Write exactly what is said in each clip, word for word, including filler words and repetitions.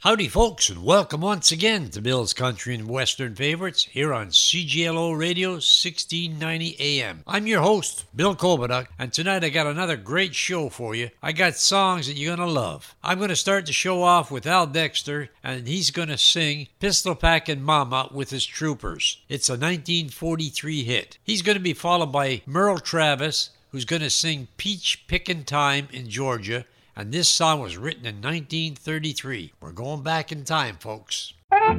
Howdy, folks, and welcome once again to Bill's Country and Western Favorites here on C G L O Radio sixteen ninety A M. I'm your host, Bill Kolbaduck, and tonight I got another great show for you. I got songs that you're going to love. I'm going to start the show off with Al Dexter, and he's going to sing Pistol Packin' Mama with his Troopers. It's a nineteen forty-three hit. He's going to be followed by Merle Travis, who's going to sing Peach Pickin' Time in Georgia. And this song was written in nineteen thirty-three. We're going back in time, folks.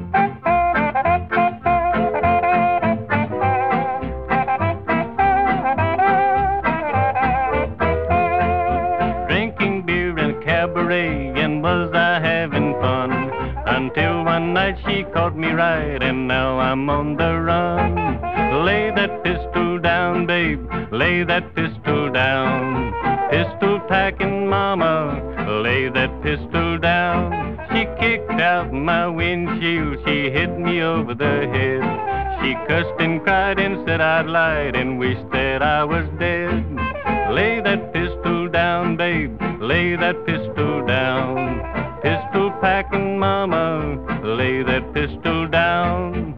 Drinking beer in a cabaret, and was I having fun? Until one night she caught me right, and now I'm on the run. Lay that pistol down, babe, lay that pistol down. Pistol packing mama, lay that pistol down. She kicked out my windshield, she hit me over the head. She cussed and cried and said I'd lied and wished that I was dead. Lay that pistol down, babe, lay that pistol down. Pistol packing mama, lay that pistol down.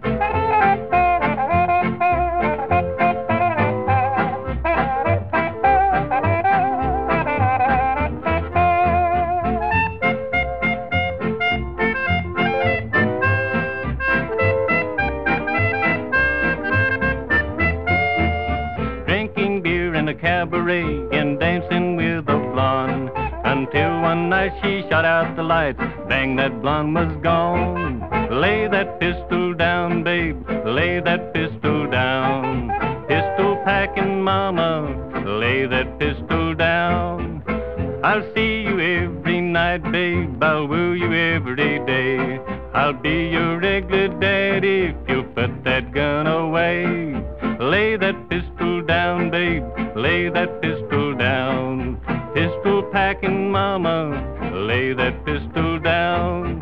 Cabaret and dancing with a blonde, until one night she shot out the lights, bang, that blonde was gone. Lay that pistol down, babe, lay that pistol down. Pistol packing mama, lay that pistol down. I'll see you every night, babe, I'll woo you every day. I'll be your regular daddy if you put that gun away. Lay that pistol down, babe, lay that pistol down. Pistol packing mama, lay that pistol down.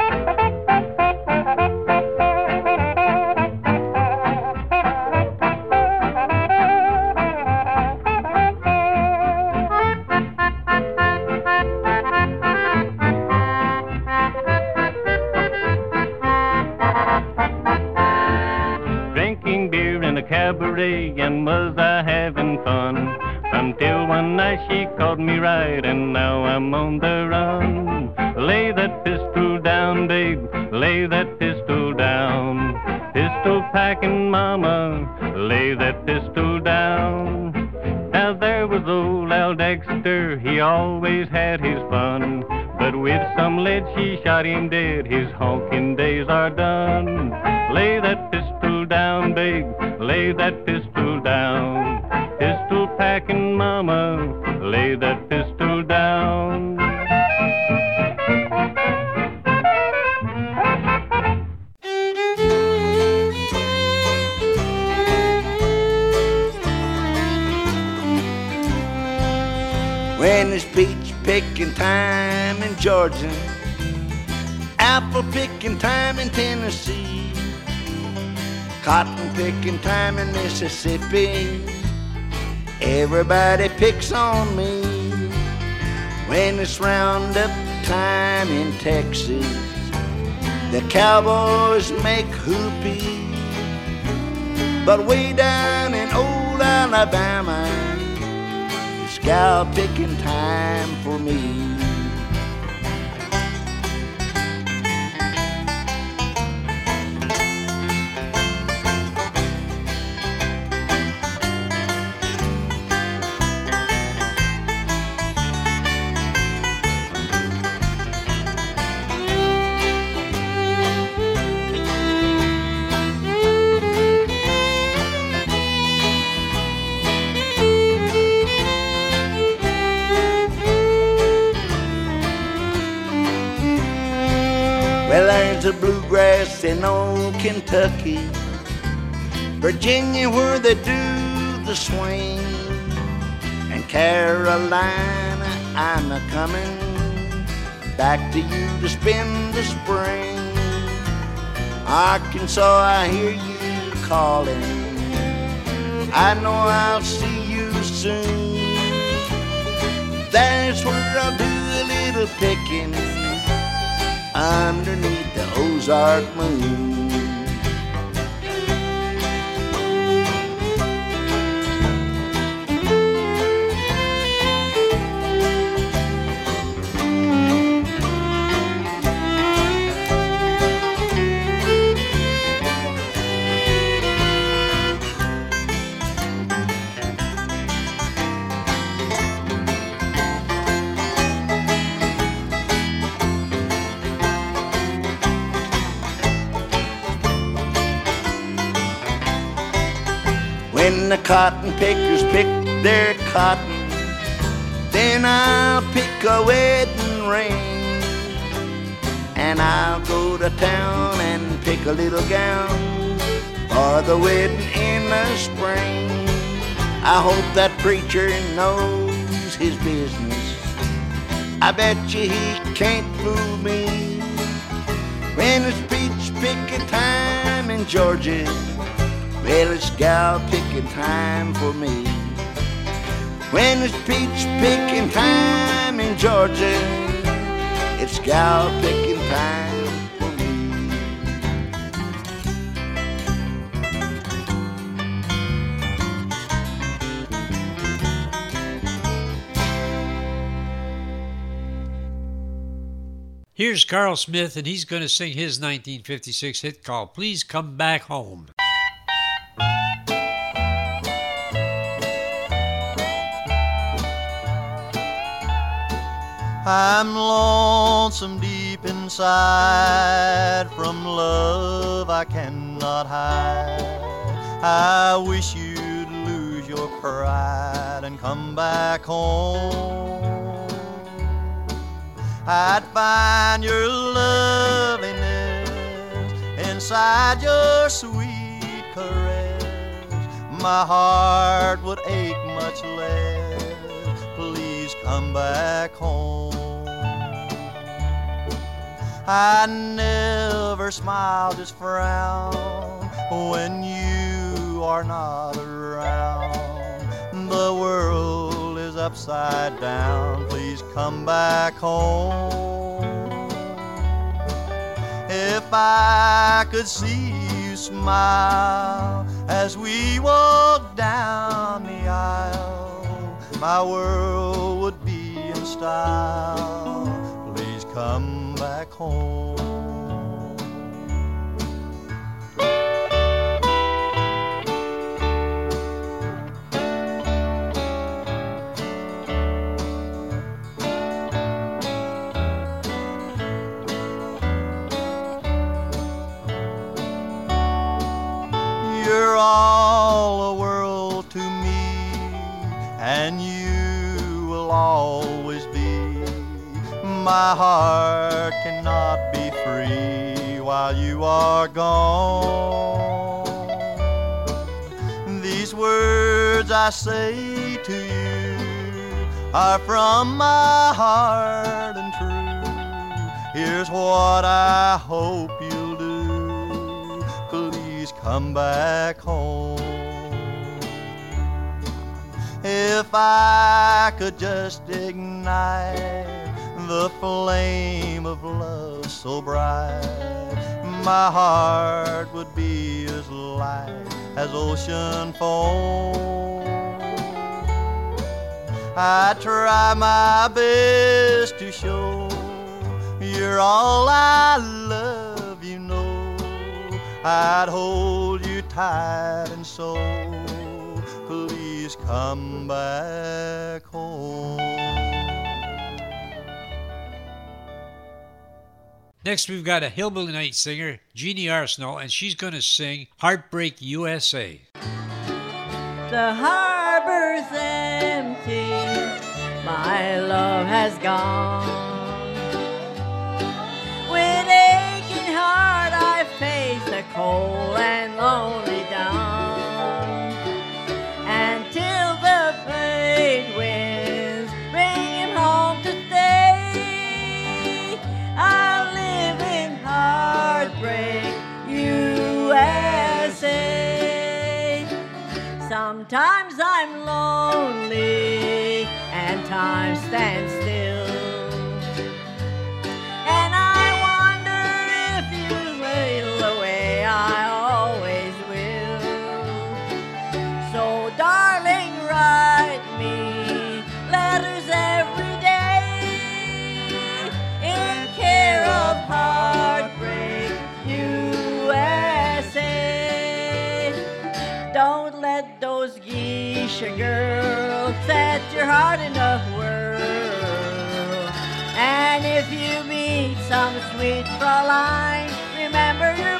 Cabaret, and was I having fun? Until one night she caught me right, and now I'm on the run. Lay that pistol down, babe, lay that pistol down. Pistol packing mama, lay that pistol down. Now there was old Al Dexter, he always had his fun, but with some lead she shot him dead, his honking days are done. Lay that pistol down, babe, lay that pistol down. Pistol packing mama, lay that pistol down. When it's peach picking time in Georgia, apple picking time in Tennessee, cotton picking time in Mississippi, everybody picks on me. When it's roundup time in Texas, the cowboys make whoopee. But way down in old Alabama, it's gal picking time for me. Well, there's a bluegrass in old Kentucky, Virginia where they do the swing, and Carolina, I'm a coming back to you to spend the spring. Arkansas, I hear you calling, I know I'll see you soon. That's where I'll do a little picking underneath Ozark moon. When the cotton pickers pick their cotton, then I'll pick a wedding ring, and I'll go to town and pick a little gown for the wedding in the spring. I hope that preacher knows his business. I bet you he can't fool me. When it's peach picking time in Georgia, well, it's gal picking time for me. When it's peach picking time in Georgia, it's gal picking time for me. Here's Carl Smith, and he's going to sing his nineteen fifty-six hit called Please Come Back Home. I'm lonesome deep inside from love I cannot hide. I wish you'd lose your pride and come back home. I'd find your loveliness inside your sweet caress. My heart would ache much less. Please come back home. I never smile, just frown when you are not around. The world is upside down. Please come back home. If I could see you smile as we walk down the aisle, my world would be in style. Please come back home. You're all a world to me, and you will always be. My heart cannot be free while you are gone. These words I say to you are from my heart and true. Here's what I hope you'll do. Please come back home. If I could just ignite the flame of love so bright, my heart would be as light as ocean foam. I try my best to show you're all I love, you know. I'd hold you tight and so please come back home. Next, we've got a hillbilly night singer, Jeannie Arsenault, and she's going to sing Heartbreak U S A. The harbor's empty, my love has gone. With aching heart I face the cold and lonely dawn, until the trade winds bring him home to stay. I'll live in heartbreak U S A. Sometimes I'm lonely and time stands still, and I wonder if you geisha girl, set your heart in a whirl. And if you meet some sweet Fraulein, remember your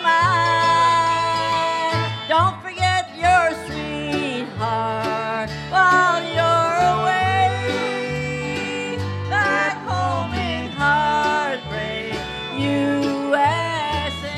mind. Don't forget your sweetheart while you're away. Back home in Heartbreak, U S A.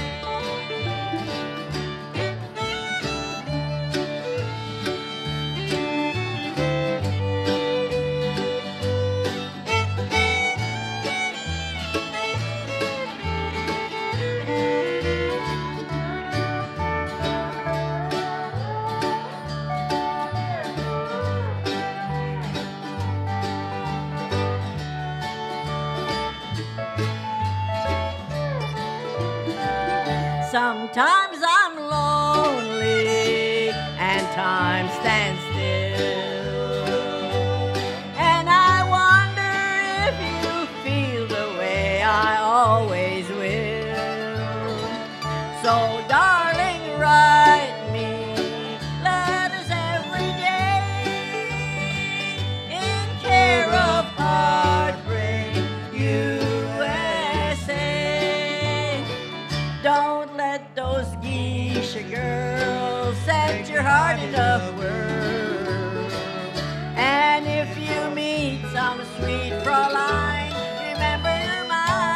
Sometimes I'm lonely and time stands still, and I wonder if you feel the way I always will. So darling, write me letters every day in care of Heartbreak, U S A. Don't let those geisha girls set your heart in a whirl. And if you meet some sweet Fraulein, remember your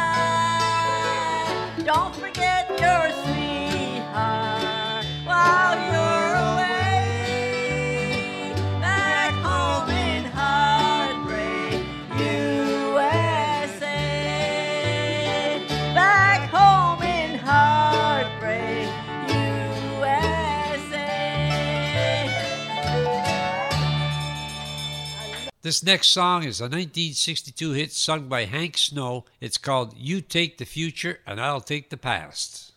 mind. Don't forget your sweetheart while you're away. Back home in Heartbreak, U S A. Back home in Heartbreak, U S A. This next song is a nineteen sixty-two hit sung by Hank Snow. It's called You Take the Future and I'll Take the Past.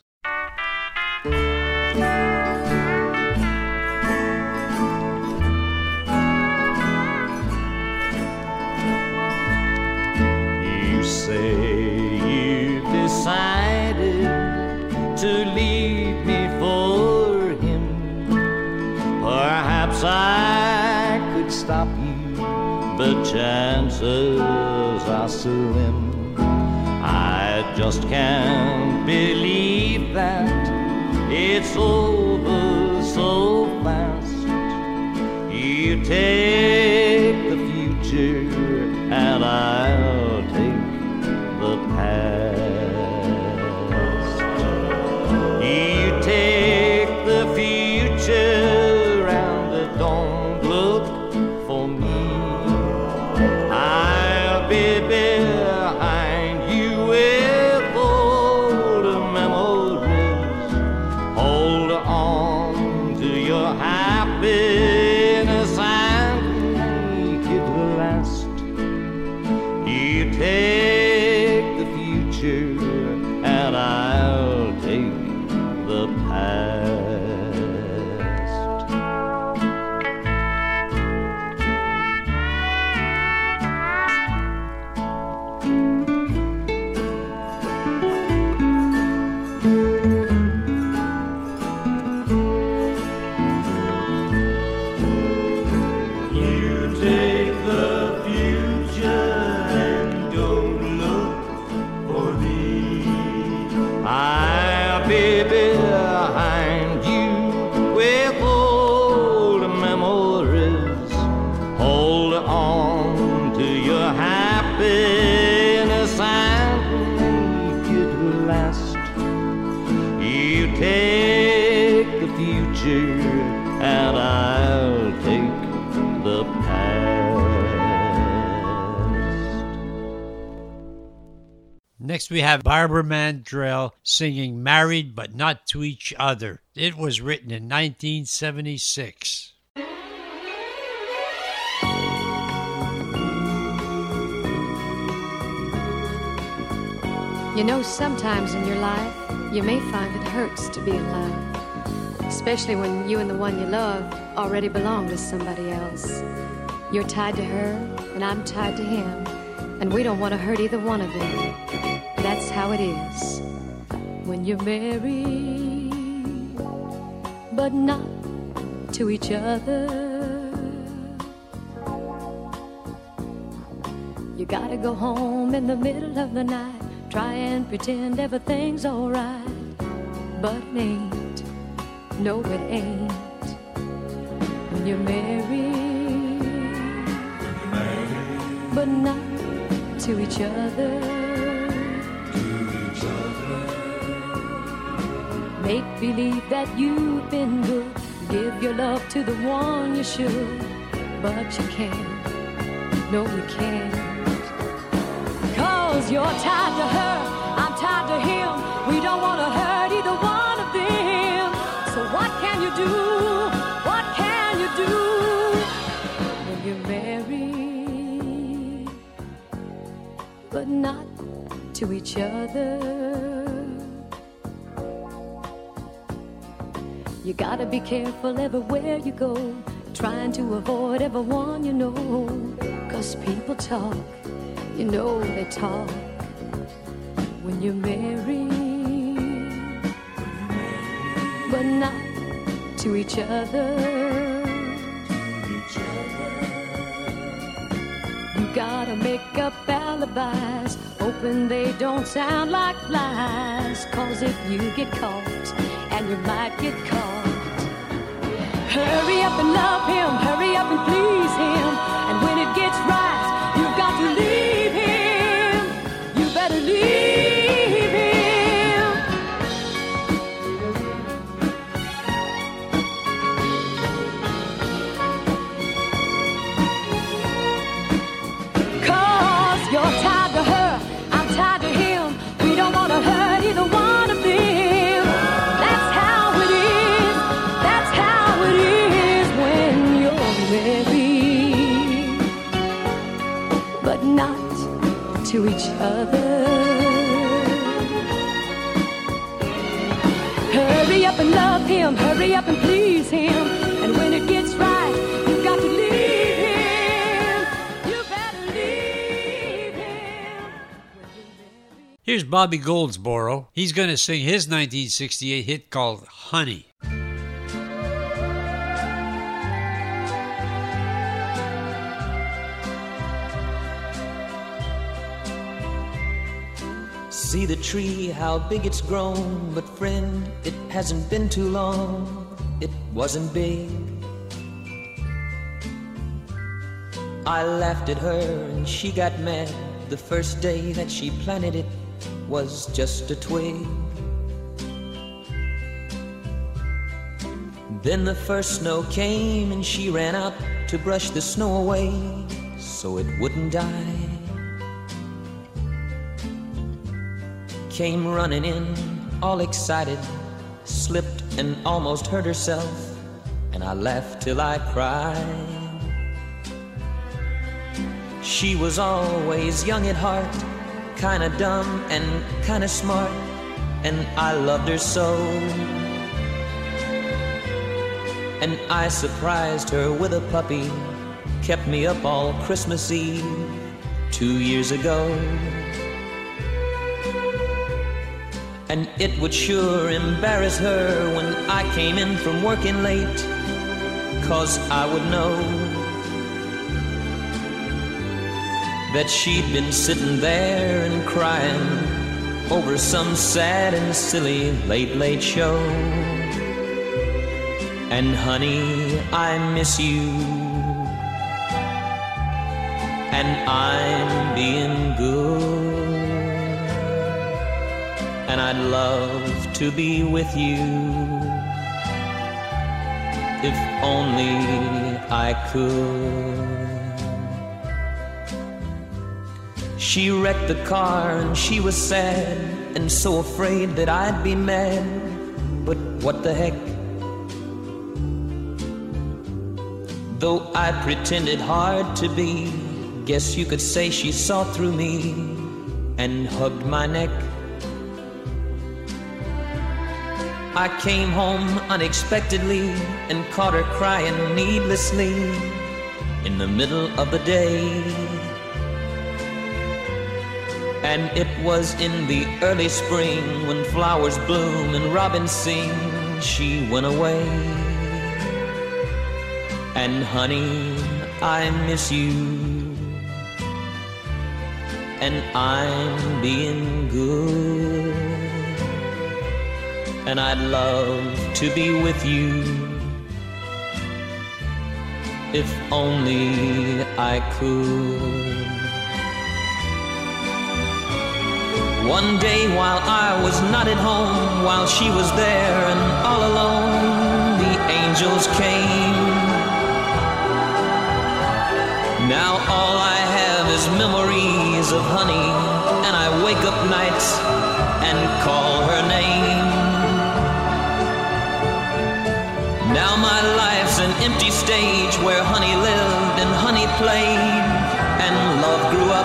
You say you've decided to leave me for him. Perhaps I could stop you, but chances are slim. I just can't believe that it's over so fast. You take the future and I'll take the past. You take the future and don't look for me. I'll be behind you with old memories. Hold on to your happiness and make it last. You take the future and I'll take the past. You take the future and don't look for me. I'll be behind you with old memories. Hold on to your happiness and make it last. You take the future and I'll take the past. Next we have Barbara Mandrell singing Married But Not to Each Other. It was written in nineteen seventy-six. You know, sometimes in your life, you may find it hurts to be in love, especially when you and the one you love already belong to somebody else. You're tied to her, and I'm tied to him, and we don't want to hurt either one of them. That's how it is when you're married, but not to each other. You gotta go home in the middle of the night, try and pretend everything's alright. But it ain't, no it ain't. When you're married, but not to each other. Make believe that you've been good, give your love to the one you should, but you can't, no you can't. Cause you're tied to her, I'm tied to him, we don't want to hurt either one of them. So what can you do, what can you do when you're married, but not to each other? You gotta be careful everywhere you go, trying to avoid everyone you know. Cause people talk, you know they talk when you're married, but not to each other. You gotta make up alibis, hoping they don't sound like lies. Cause if you get caught, and you might get caught, hurry up and love him, hurry up and please him. And when it gets right, you've got to leave him. You better leave him. Cause you're tied to her, I'm tied to him. We don't want to hurt either one of them. But not to each other. Hurry up and love him, hurry up and please him. And when it gets right, you've got to leave him. You better leave him. Here's Bobby Goldsboro. He's going to sing his nineteen sixty-eight hit called Honey. See the tree, how big it's grown. But friend, it hasn't been too long. It wasn't big. I laughed at her and she got mad. The first day that she planted it was just a twig. Then the first snow came and she ran out to brush the snow away so it wouldn't die. Came running in, all excited, slipped and almost hurt herself, and I laughed till I cried. She was always young at heart, kinda dumb and kinda smart, and I loved her so. And I surprised her with a puppy, kept me up all Christmas Eve two years ago. And it would sure embarrass her when I came in from working late, 'cause I would know that she'd been sitting there and crying over some sad and silly late, late show. And honey, I miss you, and I'm being good. And I'd love to be with you, if only I could. She wrecked the car and she was sad and so afraid that I'd be mad. But what the heck? Though I pretended hard to be, guess you could say she saw through me and hugged my neck. I came home unexpectedly and caught her crying needlessly in the middle of the day. And it was in the early spring when flowers bloom and robins sing, she went away. And honey, I miss you, and I'm being good. And I'd love to be with you if only I could. One day while I was not at home, while she was there and all alone, the angels came. Now all I have is memories of honey, and I wake up nights and call her name. Now my life's an empty stage where honey lived and honey played and love grew up.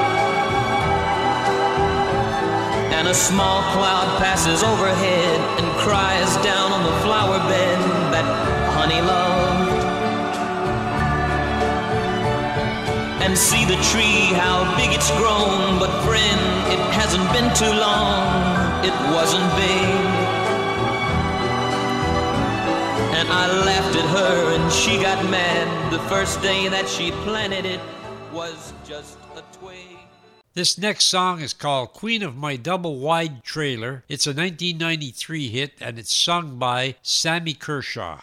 And a small cloud passes overhead and cries down on the flower bed that honey loved. And see the tree, how big it's grown, but friend, it hasn't been too long, it wasn't big. And I laughed at her and she got mad. The first day that she planted it was just a twig. This next song is called Queen of My Double Wide Trailer. It's a nineteen ninety-three hit and it's sung by Sammy Kershaw.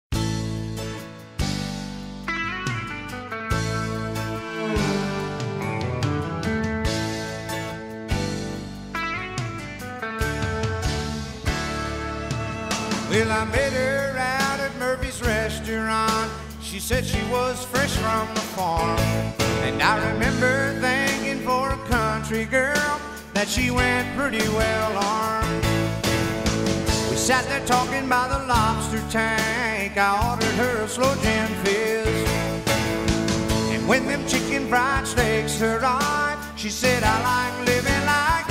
Well, I met her out at Murphy's restaurant. She said she was fresh from the farm. And I remember thinking for a country girl that she went pretty well armed. We sat there talking by the lobster tank. I ordered her a slow gin fizz. And when them chicken fried steaks arrived, she said, I like living like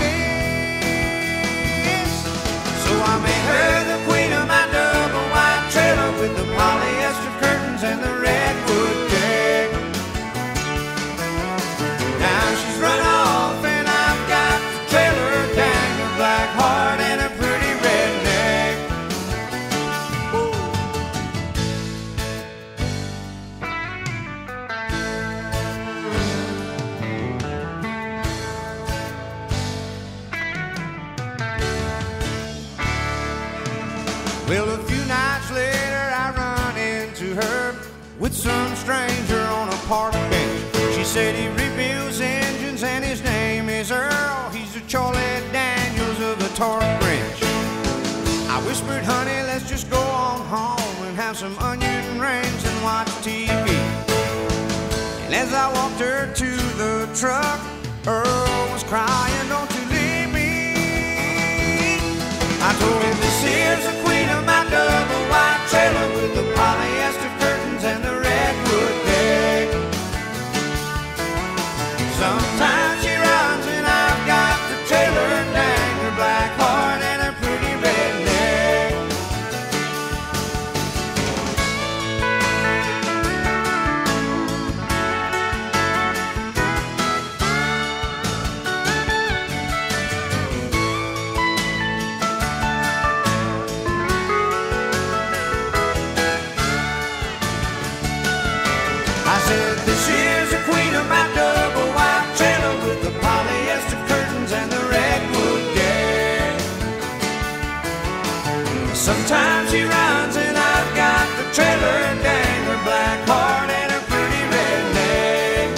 this. So I made her the queen of my double wide trailer with the polyester curtains and the redwood deck. Now she's run off and I've got the trailer, dang her black heart and a pretty redneck. Woo. Well, a few nights later I run into her with some stranger on a park bench. She said he rebuilds engines and his name is Earl. He's a Charlie Daniels of a torque wrench. I whispered, honey, let's just go on home and have some onion rings and watch T V. And as I walked her to the truck, Earl was crying, don't you leave me. I told him, this here's the queen of my double wide trailer with the polyester curtains and the redwood deck. Sometimes she runs and I've got the trailer, dang her black heart and a pretty redneck. I said, this is the queen of my double wide trailer with the polyester curtains and the redwood deck. Sometimes she runs and I've got the trailer, dang her black heart and her pretty redneck.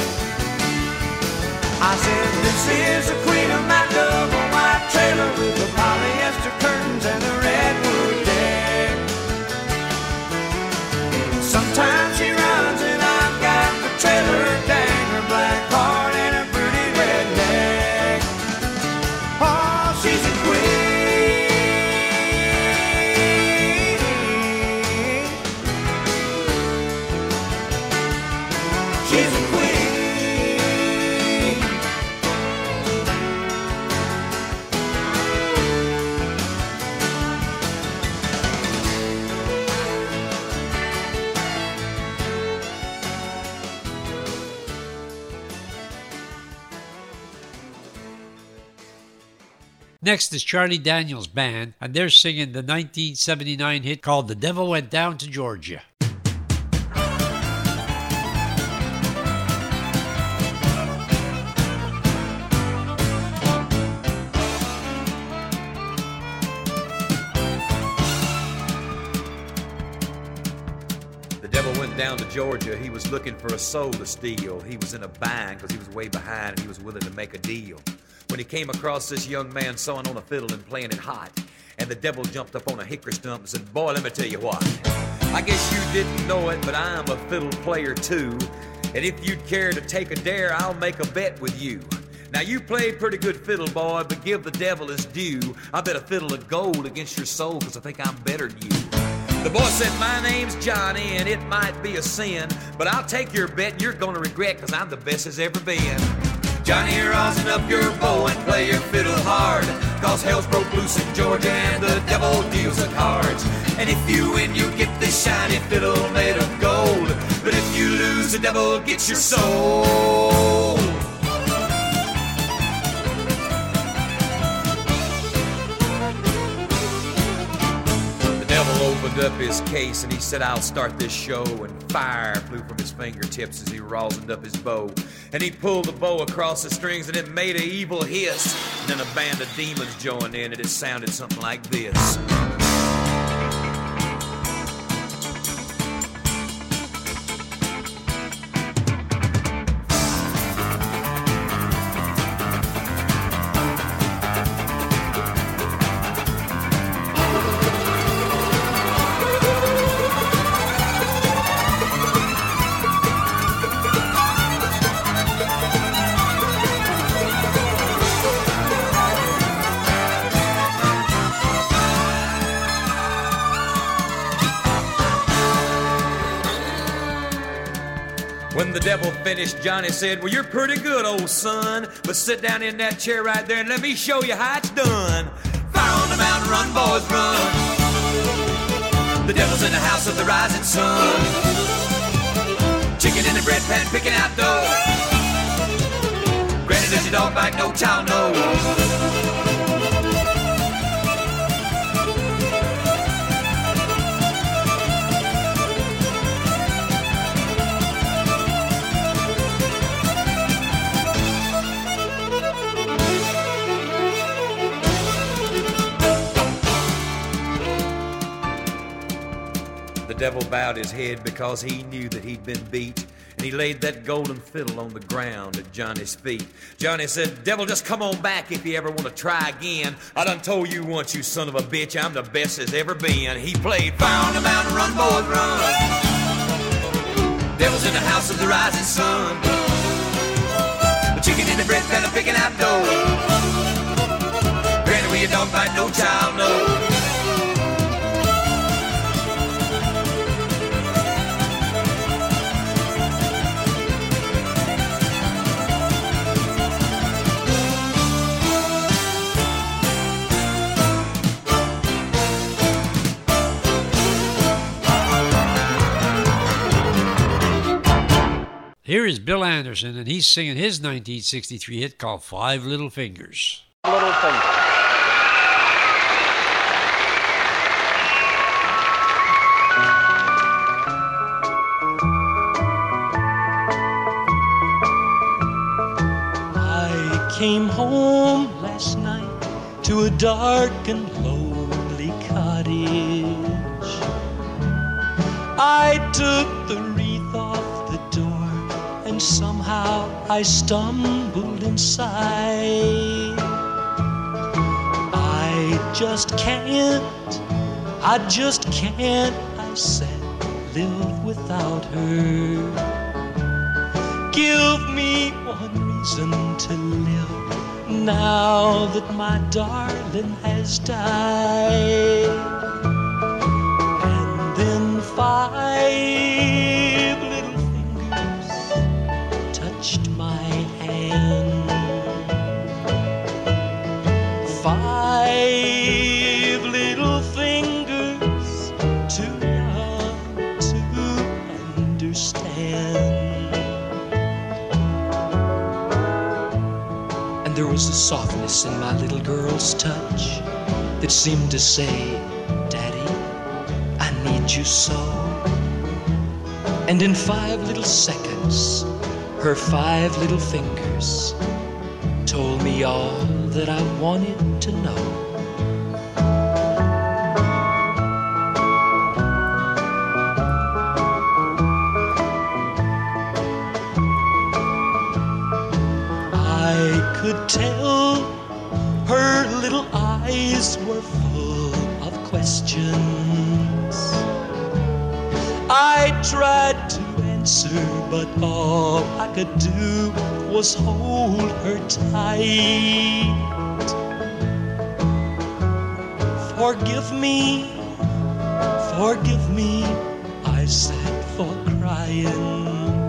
I said, this is the queen of my double wide trailer with the polyester curtains and the redwood deck. Sometimes she runs and I've got the trailer, dang her black heart and a pretty redneck. Oh, she's a queen. She's a queen. Next is Charlie Daniels Band, and they're singing the nineteen seventy-nine hit called The Devil Went Down to Georgia. devil went down to Georgia. He was looking for a soul to steal. He was in a bind because he was way behind and he was willing to make a deal. When he came across this young man sawing on a fiddle and playing it hot, and the devil jumped up on a hickory stump and said, boy, let me tell you what. I guess you didn't know it, but I'm a fiddle player too. And if you'd care to take a dare, I'll make a bet with you. Now you play pretty good fiddle, boy, but give the devil his due. I bet a fiddle of gold against your soul, cause I think I'm better than you. The boy said, my name's Johnny, and it might be a sin, but I'll take your bet and you're gonna regret, cause I'm the best as ever been. Johnny, rosin up your bow and play your fiddle hard, cause hell's broke loose in Georgia and the devil deals the cards. And if you win, you get this shiny fiddle made of gold, but if you lose, the devil gets your soul. Opened up his case and he said, I'll start this show, and fire flew from his fingertips as he rosined up his bow, and he pulled the bow across the strings and it made an evil hiss, and then a band of demons joined in and it sounded something like this. When the devil finished, Johnny said, well, you're pretty good, old son, but sit down in that chair right there and let me show you how it's done. Fire on the mountain, run, boys, run. The devil's in the house of the rising sun. Chicken in the bread pan, picking out dough. Granny, does your dog bite? No child knows. The devil bowed his head because he knew that he'd been beat, and he laid that golden fiddle on the ground at Johnny's feet. Johnny said, devil, just come on back if you ever want to try again. I done told you once, you son of a bitch, I'm the best as ever been. He played fire on the mountain, run, boys, run. Devil's in the house of the rising sun. The chicken in the bread pan, picking out dough. Granny, where you don't bite, no child knows. Here is Bill Anderson, and he's singing his nineteen sixty-three hit called Five Little Fingers. Little Fingers. I came home last night to a dark and lonely cottage. I took the wreath off the door, and somehow I stumbled inside. I just can't, I just can't, I said, live without her. Give me one reason to live now that my darling has died. And then five little fingers touched my hand. Five little fingers, too young to understand. And there was a softness in my little girl's touch that seemed to say, Daddy, I need you so. And in five little seconds, her five little fingers told me all that I wanted to know. questions. I tried to answer, but all I could do was hold her tight. Forgive me, forgive me, I said, for crying.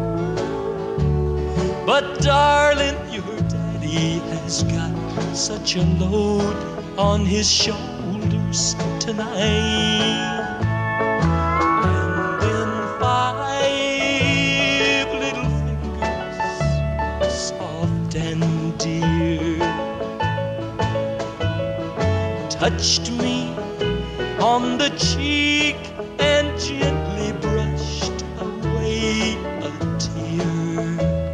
But darling, your daddy has got such a load on his shoulders tonight. And then five little fingers, soft and dear, touched me on the cheek and gently brushed away a tear.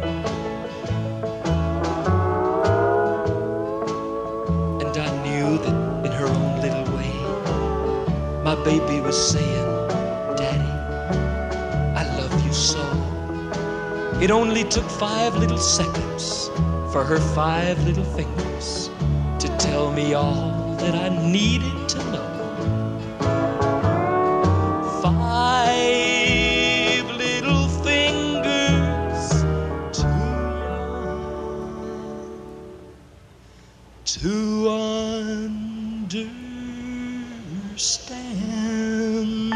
And I knew that in her own little way, my baby was saying, Daddy, I love you so. It only took five little seconds for her five little fingers to tell me all that I needed to know. Five little fingers, too young to understand.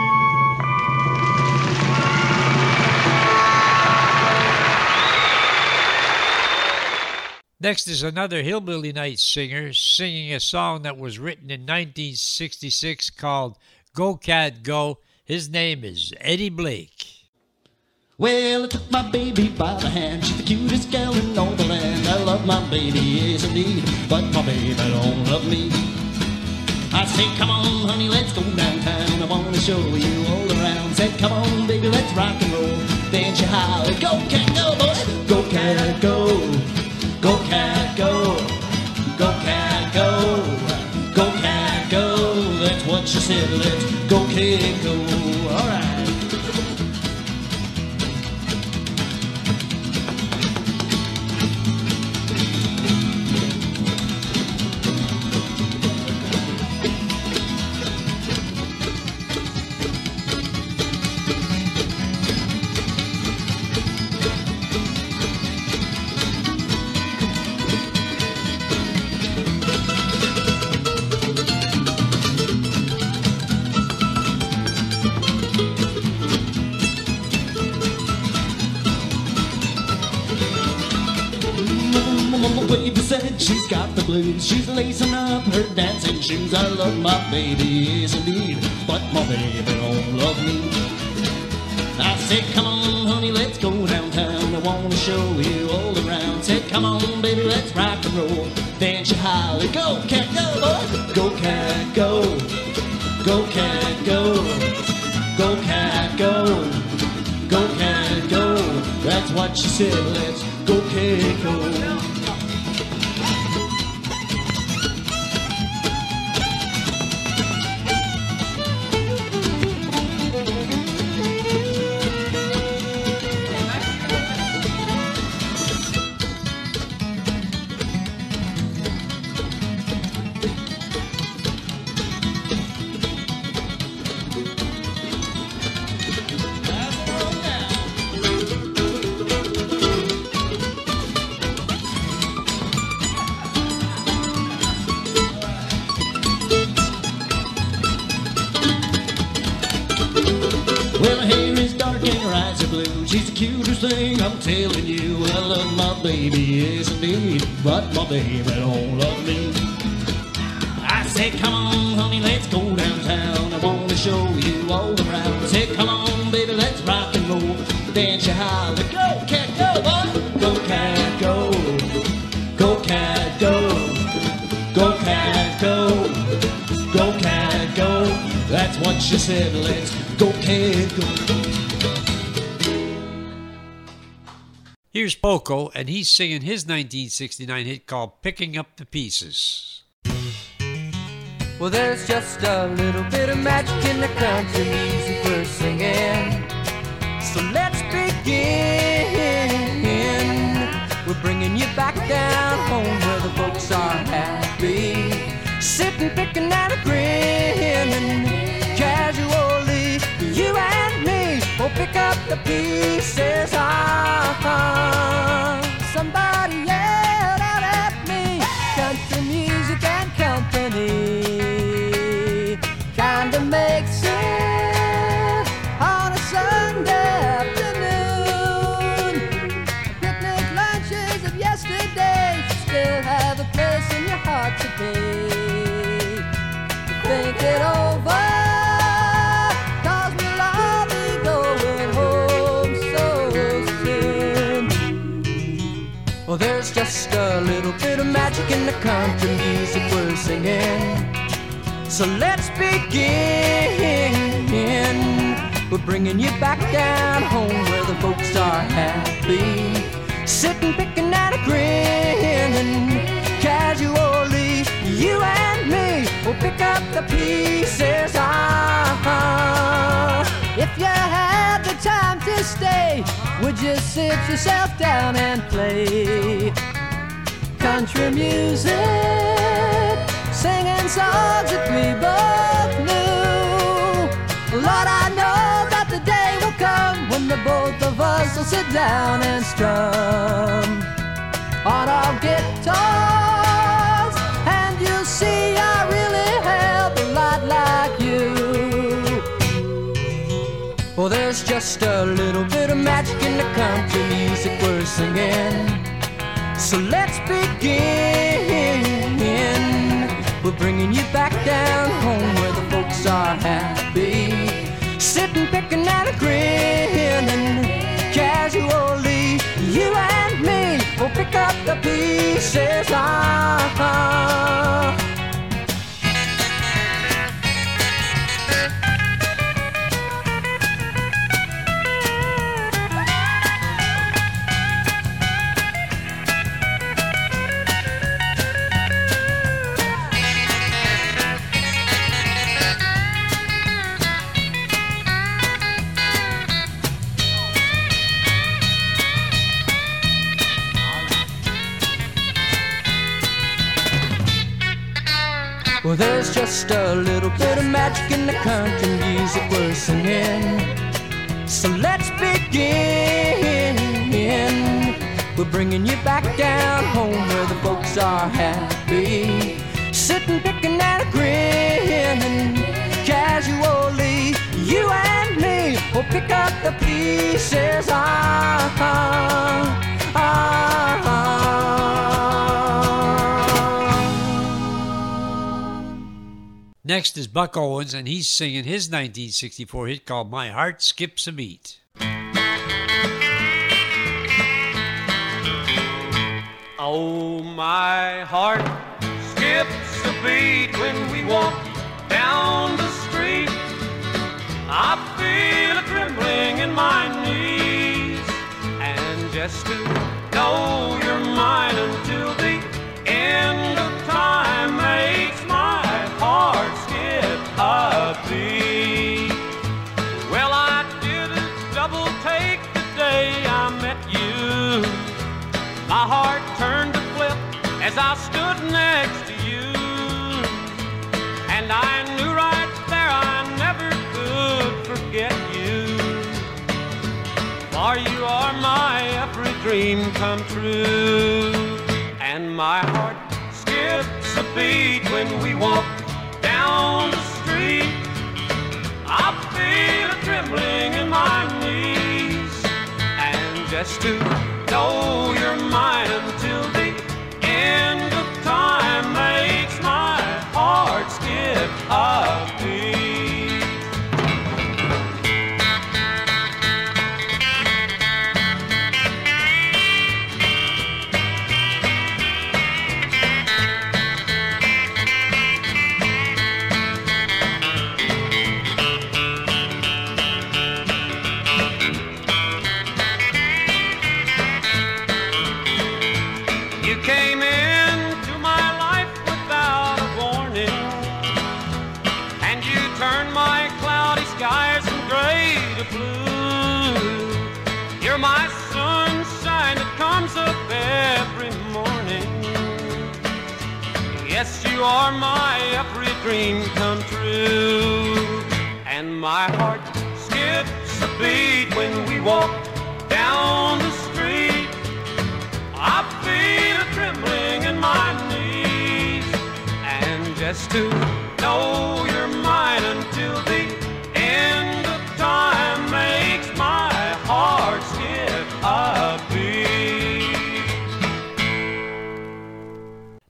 Next is another Hillbilly Night singer singing a song that was written in nineteen sixty-six called Go Cat Go. His name is Eddie Blake. Well, I took my baby by the hand. She's the cutest gal in all the land. I love my baby, yes indeed, but my baby don't love me. I say, come on, honey, let's go downtown. I want to show you all around. Said, come on, baby, let's rock and roll. Then she hollered, go cat go, boy. Go cat go. Go cat go. Go cat go. Go cat go. That's what she said. Let's go cat go. All right. Baby said she's got the blues. She's lacing up her dancing shoes. I love my baby, yes indeed, but my baby don't love me. I said, come on, honey, let's go downtown. I want to show you all around. Said, come on, baby, let's rock and roll. Then she hollered, go cat go, boy. Go cat go. Go cat go. Go cat go. Go cat go. That's what she said. Let's go cat go. She's the cutest thing, I'm telling you. I love my baby, yes indeed, but my baby don't love me. I said, come on, honey, let's go downtown. I want to show you all around. I said, come on, baby, let's rock and roll. Then she hollered, go cat go, boy. Go cat go. Go cat go. Go cat go. Go cat go. That's what she said, let's go cat go. Here's Poco, and he's singing his nineteen sixty-nine hit called Picking Up the Pieces. Well, there's just a little bit of magic in the country music we're singing. So let's begin. We're bringing you back down home where the folks are happy, sitting picking at a grin. makes it on a Sunday afternoon. Picnic lunches of yesterday still have a place in your heart today. Think it over, 'cause we'll all be going home so soon. Well, there's just a little bit of magic in the country music we're singing. So let's begin. We're bringing you back down home where the folks are happy, sitting, picking at a grin, and casually, you and me will pick up the pieces. Ah, if you had the time to stay, would you sit yourself down and play country music, singing songs that we both knew? Lord, I know that the day will come when the both of us will sit down and strum on our guitars, and you'll see I really help a lot like you. Well, there's just a little bit of magic in the country music we're singing. So let's begin. We're bringing you back down home where the folks are happy, sitting, picking at a grin, and casually, you and me will pick up the pieces. Ah, ah. Well, there's just a little bit of magic in the country music we're singing. So let's begin. We're bringing you back down home where the folks are happy, sitting, picking at a grin, and casually, you and me will pick up the pieces. Ah, ah, ah, ah. Next is Buck Owens, and he's singing his nineteen sixty-four hit called My Heart Skips a Beat. Oh, my heart skips a beat when we walk down the street. I feel a trembling in my knees, and just to know you're mine until the end of time makes my heart skip a beat. Well, I did a double take the day I met you. My heart turned to flip as I stood next to you, and I knew right there I never could forget you. For you are my every dream come true, and my heart skips a beat when we walk down the street. I feel a trembling in my knees, and just to know you're mine until the end of time makes my heart skip a beat. You're my sunshine that comes up every morning. Yes, you are my every dream come true, and my heart skips a beat when we walk down the street. I feel a trembling in my knees, and just to know you're mine until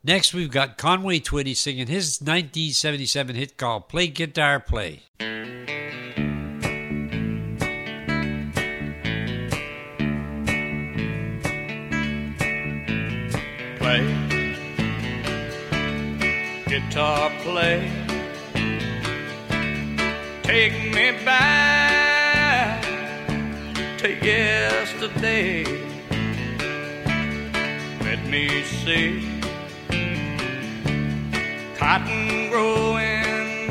Next, we've got Conway Twitty singing his nineteen seventy-seven hit called Play Guitar Play. Play, guitar play, take me back to yesterday. Let me see cotton growing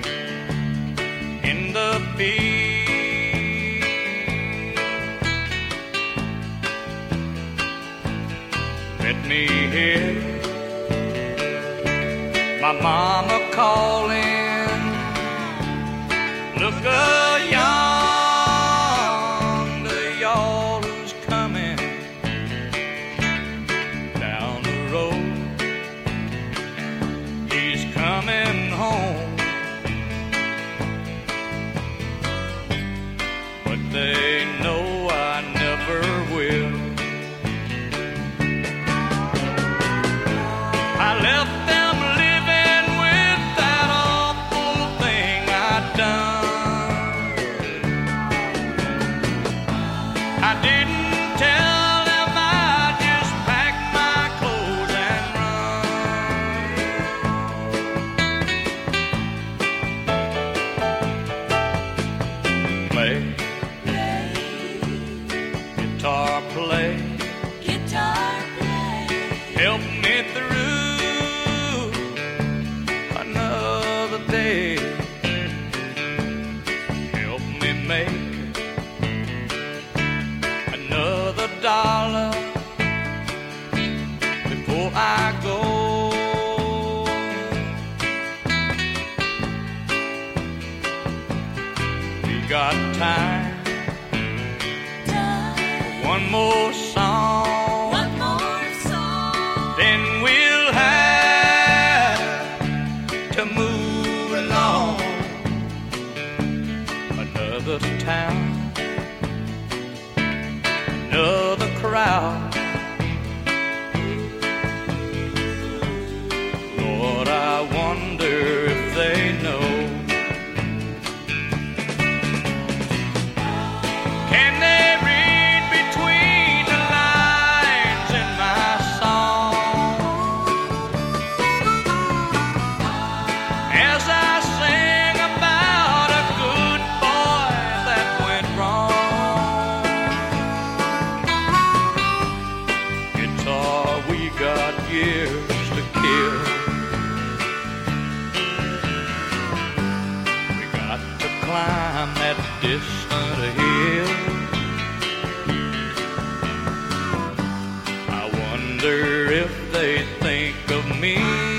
in the field. Let me hear my mama calling. Look a yonder, y'all who's coming down the road. He's coming home, but they know I never will. I left them living with that awful thing I'd done. I didn't tell them I just packed my clothes and run. Play, guitar play, guitar play, help me through another day. Help me make another dollar before I go. We got time, for one more song, one more song, then we'll have to move along. Another town, another crowd. Lord, I wonder if they know. Can they read between the lines in my song? As I sing about a good boy that went wrong. Guitar, we got years to kill. We got to climb that distant hill. I wonder if they think of me.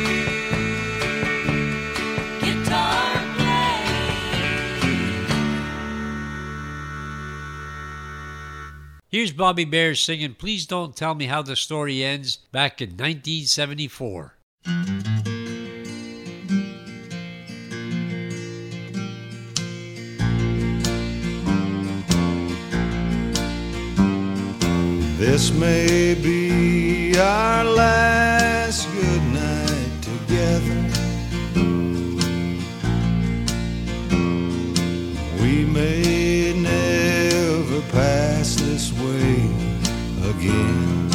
Guitar play. Here's Bobby Bears singing Please Don't Tell Me How the Story Ends back in nineteen seventy-four. This may be our last good night together. We may never pass this way again.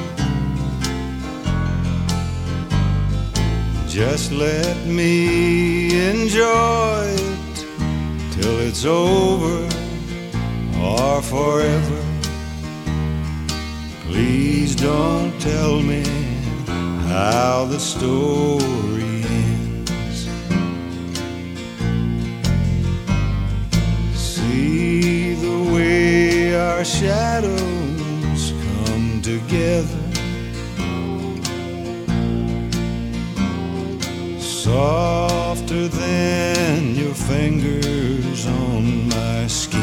Just let me enjoy it till it's over or forever. Please don't tell me how the story ends. See the way our shadows come together, softer than your fingers on my skin.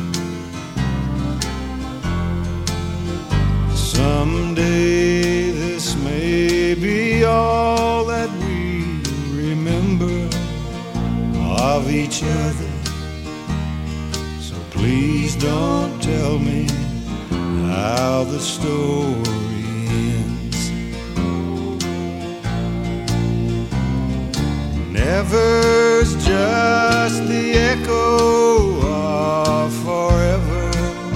Someday this may be all that we remember of each other. So please don't tell me how the story ends. Ever's just the echo of forever.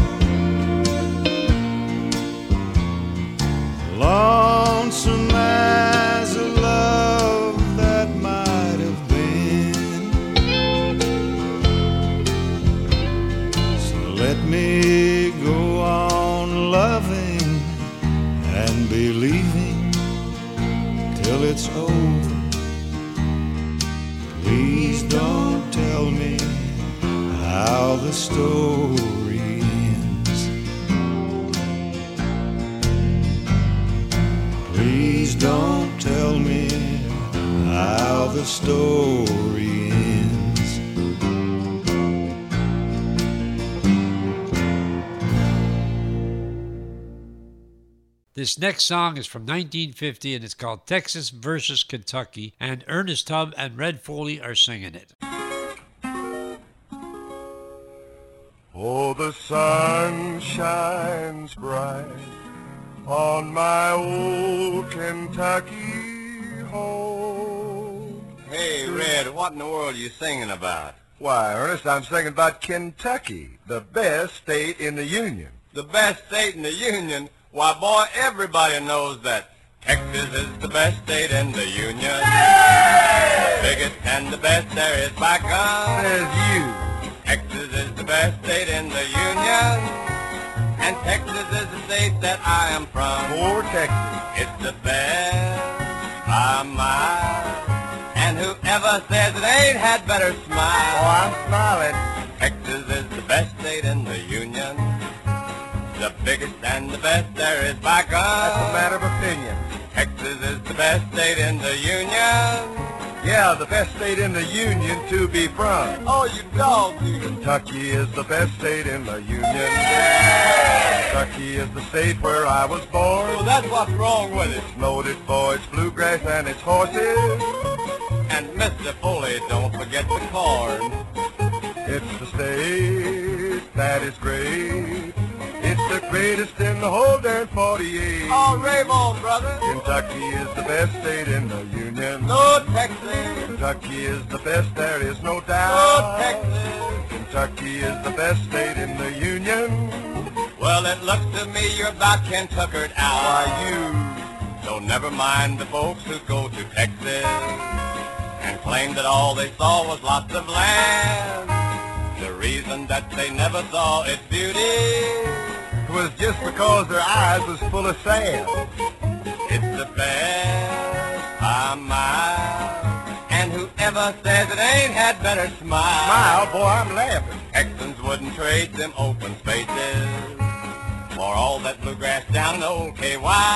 Lonesome as a love that might have been. So let me go on loving and believing till it's over. Please don't tell me how the story ends. Please don't tell me how the story ends. This next song is from nineteen fifty and it's called Texas versus Kentucky, and Ernest Tubb and Red Foley are singing it. Oh, the sun shines bright on my old Kentucky home. Hey, Red, what in the world are you singing about? Why, Ernest, I'm singing about Kentucky, the best state in the Union. The best state in the Union? Why, boy, everybody knows that Texas is the best state in the Union. Hey! The biggest and the best there is by God. Says you. Texas is the best state in the Union. And Texas is the state that I am from. Poor Texas. It's the best by mile. And whoever says it ain't had better smile. Oh, I'm smiling. Texas is the best state in the Union. The biggest and the best there is by God. That's a matter of opinion. Texas is the best state in the Union. Yeah, the best state in the Union to be from. Oh, you dog, you. Kentucky is the best state in the Union. Kentucky is the state where I was born. Well, that's what's wrong with it. It's loaded for its bluegrass and its horses. And Mister Foley, don't forget the corn. It's the state that is great. It's the greatest in the whole damn forty-eight. Oh, rave on, brother. Kentucky is the best state in the Union. No, Texas. Kentucky is the best, there is no No, doubt. Texas. Kentucky is the best state in the Union. Well, it looks to me you're about Kentuckered out. Why, you. So never mind the folks who go to Texas and claim that all they saw was lots of land. The reason that they never saw its beauty was just because their eyes was full of sand. It's the best by mile, and whoever says it ain't had better smile. Smile, boy, I'm laughing. Texans wouldn't trade them open spaces for all that bluegrass down in old K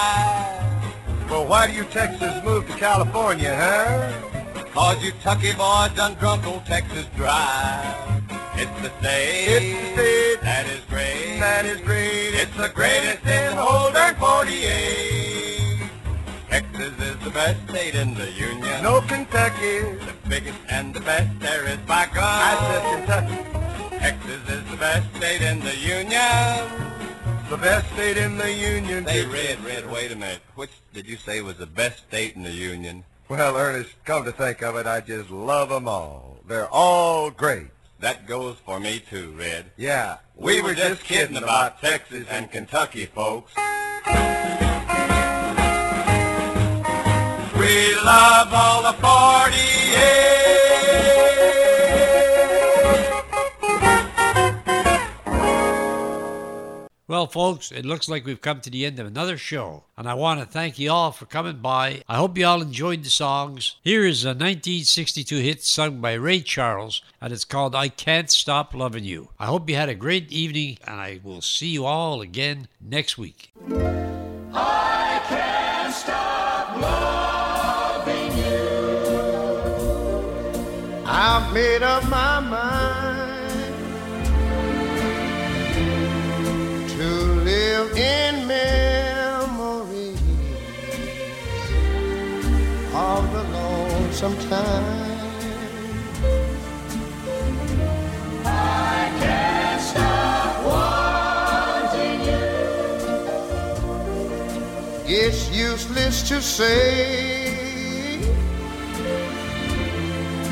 Y. Well, why do you Texans move to California, huh? Cause you Tucky boys done drunk old Texas dry. It's the state, it's the state that is great, that is great. It's the greatest in the whole darn forty-eight. Texas is the best state in the Union. No Kentucky. The biggest and the best there is by God. I said Kentucky. Texas is the best state in the Union. The best state in the Union. Say, Red, Red, wait a minute. Which did you say was the best state in the Union? Well, Ernest, come to think of it, I just love them all. They're all great. That goes for me too, Red. Yeah. We, we were just kidding about Texas and Kentucky, folks. We love all the forty-eight. Well, folks, it looks like we've come to the end of another show, and I want to thank you all for coming by. I hope you all enjoyed the songs. Here is a nineteen sixty-two hit sung by Ray Charles, and it's called I Can't Stop Loving You. I hope you had a great evening, and I will see you all again next week. I can't stop loving you. I've made up my mind in memories of the lonesome time. I can't stop wanting you. It's useless to say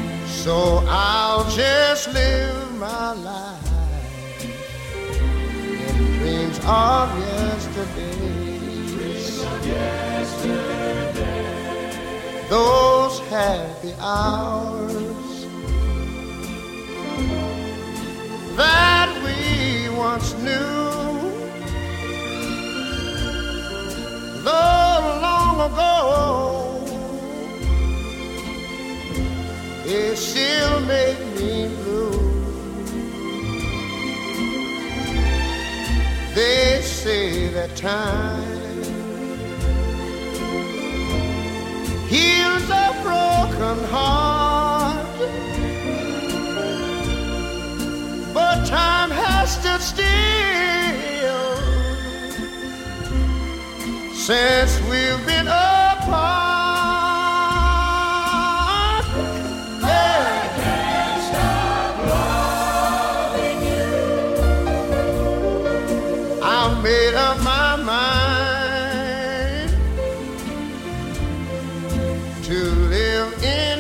So I'll just live my life in dreams of yesterday. Dreams of yesterday. Those happy hours that we once knew, though long ago, it still make me blue. They say that time heals a broken heart, but time has stood still since we've been apart. Made up my mind to live in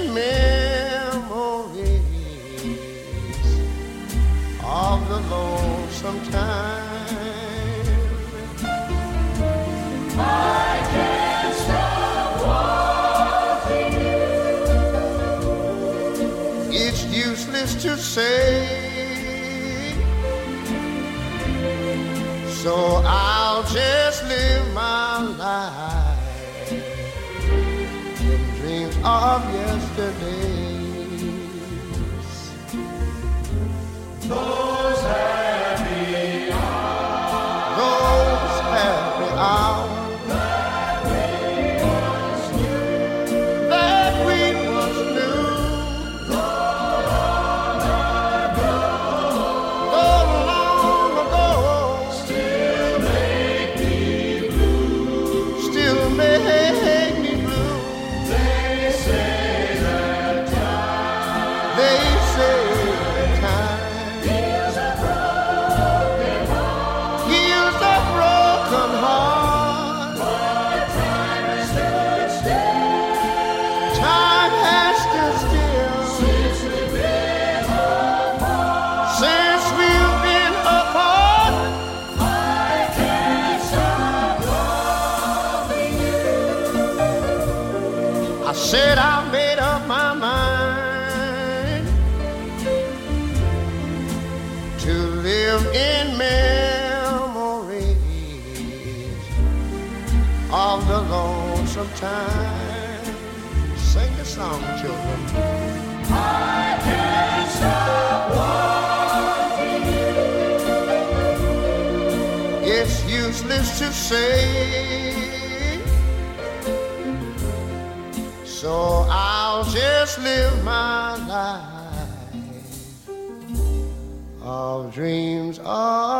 memories of the lonesome time. I can't stop wanting you. It's useless to say, so I'll just live my life in dreams of yesterdays. Those happy hours, those happy hours that we once knew, that we once knew, though long ago, though long ago. Said I made up my mind to live in memories of the lonesome time. Sing the song, children. I can't stop wanting you. It's useless to say, so I'll just live my life of dreams of